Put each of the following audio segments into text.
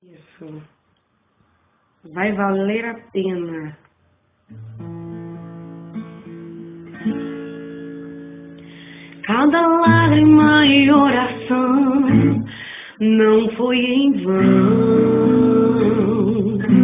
Isso. Vai valer a pena. Cada lágrima e oração não foi em vão.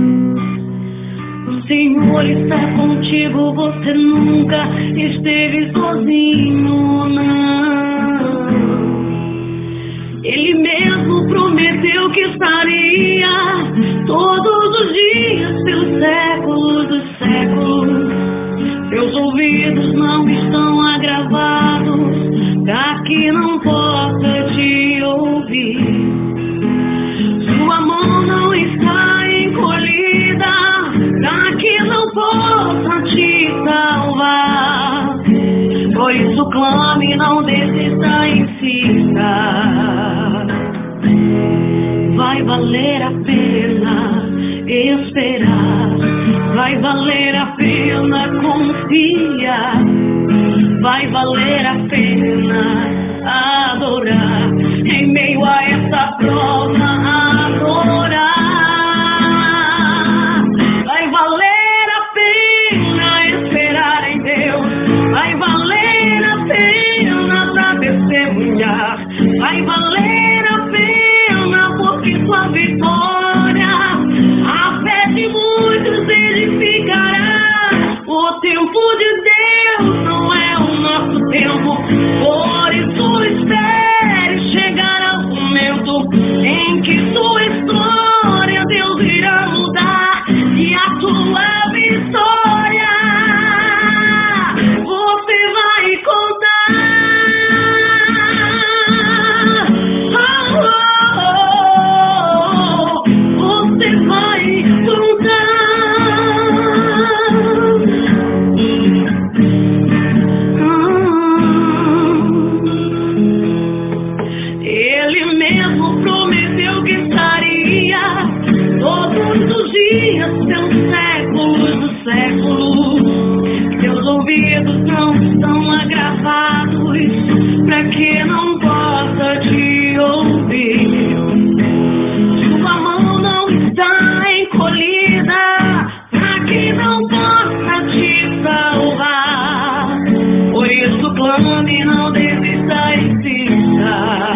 O Senhor está contigo, você nunca esteve sozinho, não. Ele mesmo prometeu que estaria todos os dias, pelos séculos dos séculos. Seus ouvidos não estão agravados para que não possa te ouvir. Sua mão não está encolhida para que não possa te salvar. Por isso clame, não desista, insista. Vai valer a pena esperar. Vai valer a pena confiar. Vai valer a pena adorar. Em meio a essa prova, adorar. Vai valer a pena esperar em Deus. Vai valer a pena pra testemunhar. Vai valer a pena porque sua vitória a fé de muitos edificará. O tempo de Deus não é o nosso tempo, por isso espere chegar ao momento em que sua história Deus irá mudar e a tua vitória você vai contar. Você vai contar. Ele mesmo prometeu que estaria todos os dias, pelos séculos dos séculos. Seus ouvidos não estão agravados para que não possa te ouvir. Sua mão não está encolhida para que não possa te salvar. Por isso clame, não desista, insista.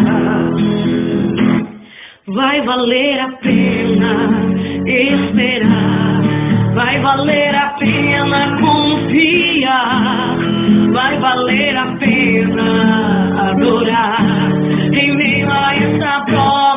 Vai valer a pena esperar. Vai valer a pena confiar. Vai valer a pena adorar. Em meio a essa prova,